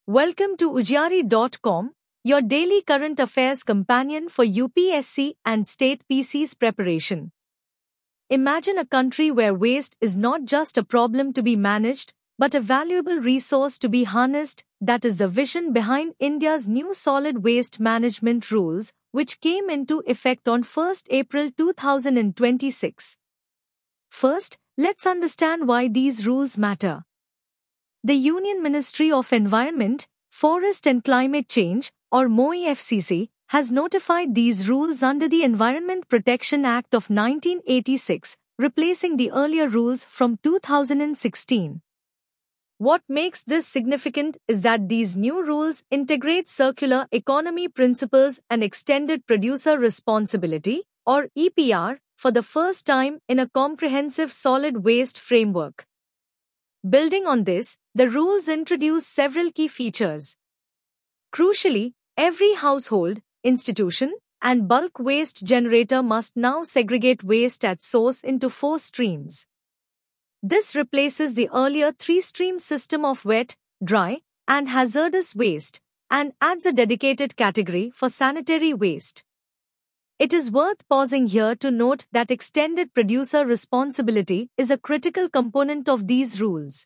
Welcome to Ujari.com, your daily current affairs companion for UPSC and state PC's preparation. Imagine a country where waste is not just a problem to be managed, but a valuable resource to be harnessed. That is the vision behind India's new solid waste management rules, which came into effect on 1st April 2026. First, let's understand why these rules matter. The Union Ministry of Environment, Forest and Climate Change, or MoEFCC, has notified these rules under the Environment Protection Act of 1986, replacing the earlier rules from 2016. What makes this significant is that these new rules integrate circular economy principles and extended producer responsibility, or EPR, for the first time in a comprehensive solid waste framework. Building on this, the rules introduce several key features. Crucially, every household, institution, and bulk waste generator must now segregate waste at source into 4 streams. This replaces the earlier 3-stream system of wet, dry, and hazardous waste, and adds a dedicated category for sanitary waste. It is worth pausing here to note that extended producer responsibility is a critical component of these rules.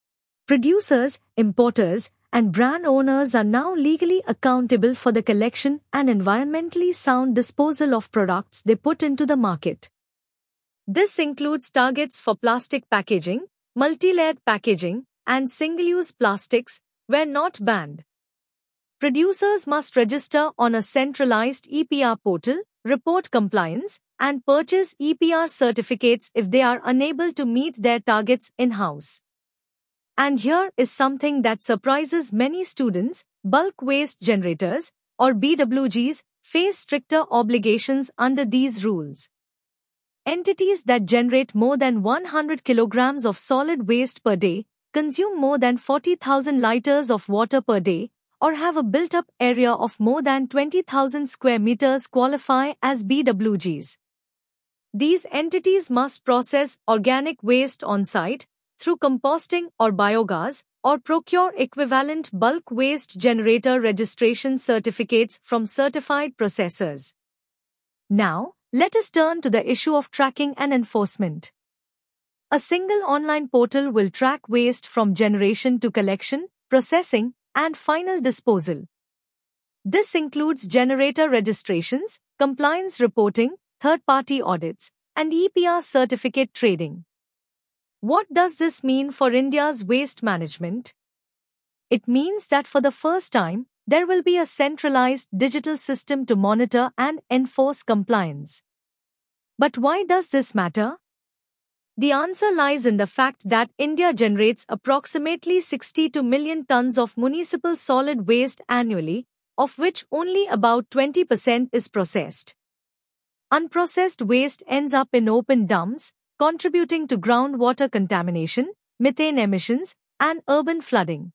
Producers, importers, and brand owners are now legally accountable for the collection and environmentally sound disposal of products they put into the market. This includes targets for plastic packaging, multi-layered packaging, and single-use plastics, where not banned. Producers must register on a centralized EPR portal, report compliance, and purchase EPR certificates if they are unable to meet their targets in-house. And here is something that surprises many students: bulk waste generators, or BWGs, face stricter obligations under these rules. Entities that generate more than 100 kilograms of solid waste per day, consume more than 40,000 liters of water per day, or have a built-up area of more than 20,000 square meters qualify as BWGs. These entities must process organic waste on-site, through composting or biogas, or procure equivalent bulk waste generator registration certificates from certified processors. Now, let us turn to the issue of tracking and enforcement. A single online portal will track waste from generation to collection, processing, and final disposal. This includes generator registrations, compliance reporting, third-party audits, and EPR certificate trading. What does this mean for India's waste management? It means that for the first time, there will be a centralized digital system to monitor and enforce compliance. But why does this matter? The answer lies in the fact that India generates approximately 62 million tons of municipal solid waste annually, of which only about 20% is processed. Unprocessed waste ends up in open dumps, contributing to groundwater contamination, methane emissions, and urban flooding.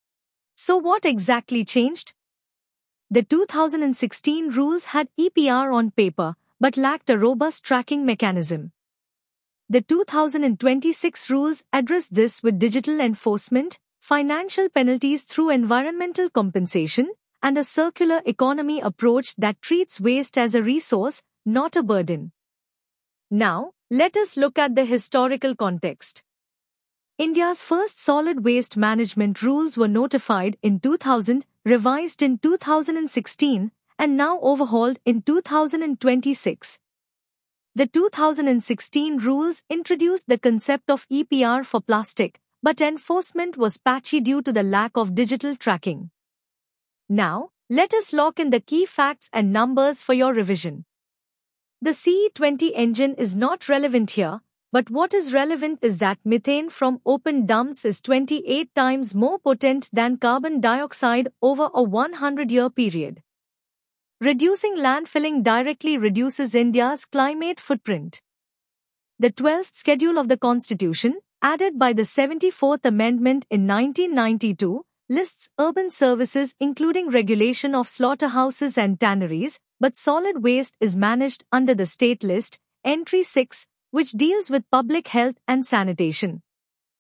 So what exactly changed? The 2016 rules had EPR on paper, but lacked a robust tracking mechanism. The 2026 rules address this with digital enforcement, financial penalties through environmental compensation, and a circular economy approach that treats waste as a resource, not a burden. Now, let us look at the historical context. India's first solid waste management rules were notified in 2000, revised in 2016, and now overhauled in 2026. The 2016 rules introduced the concept of EPR for plastic, but enforcement was patchy due to the lack of digital tracking. Now, let us lock in the key facts and numbers for your revision. The CE20 engine is not relevant here, but what is relevant is that methane from open dumps is 28 times more potent than carbon dioxide over a 100-year period. Reducing landfilling directly reduces India's climate footprint. The 12th schedule of the Constitution, added by the 74th Amendment in 1992, lists urban services including regulation of slaughterhouses and tanneries, but solid waste is managed under the state list, Entry 6, which deals with public health and sanitation.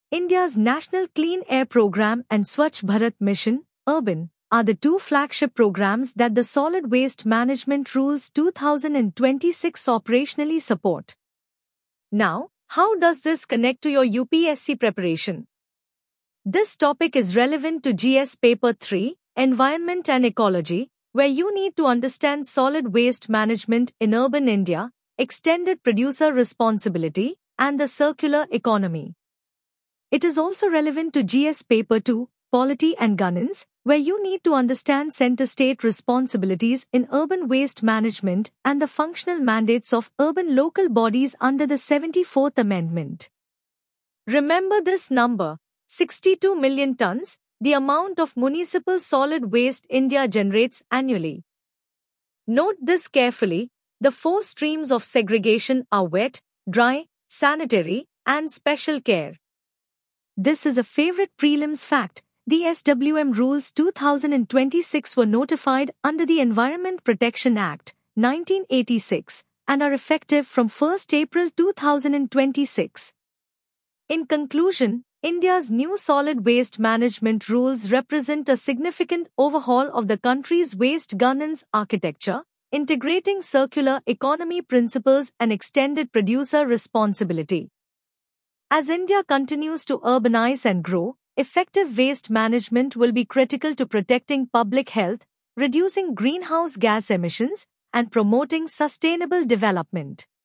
India's National Clean Air Program and Swachh Bharat Mission, Urban, are the two flagship programs that the Solid Waste Management Rules 2026 operationally support. Now, how does this connect to your UPSC preparation? This topic is relevant to GS Paper 3, Environment and Ecology, where you need to understand solid waste management in urban India, extended producer responsibility, and the circular economy. It is also relevant to GS Paper 2, Polity and Governance, where you need to understand center-state responsibilities in urban waste management and the functional mandates of urban local bodies under the 74th Amendment. Remember this number, 62 million tons, the amount of municipal solid waste India generates annually. Note this carefully, the four streams of segregation are wet, dry, sanitary, and special care. This is a favorite prelims fact. The SWM Rules 2026 were notified under the Environment Protection Act, 1986, and are effective from 1 April 2026. In conclusion, India's new solid waste management rules represent a significant overhaul of the country's waste governance architecture, integrating circular economy principles and extended producer responsibility. As India continues to urbanize and grow, effective waste management will be critical to protecting public health, reducing greenhouse gas emissions, and promoting sustainable development.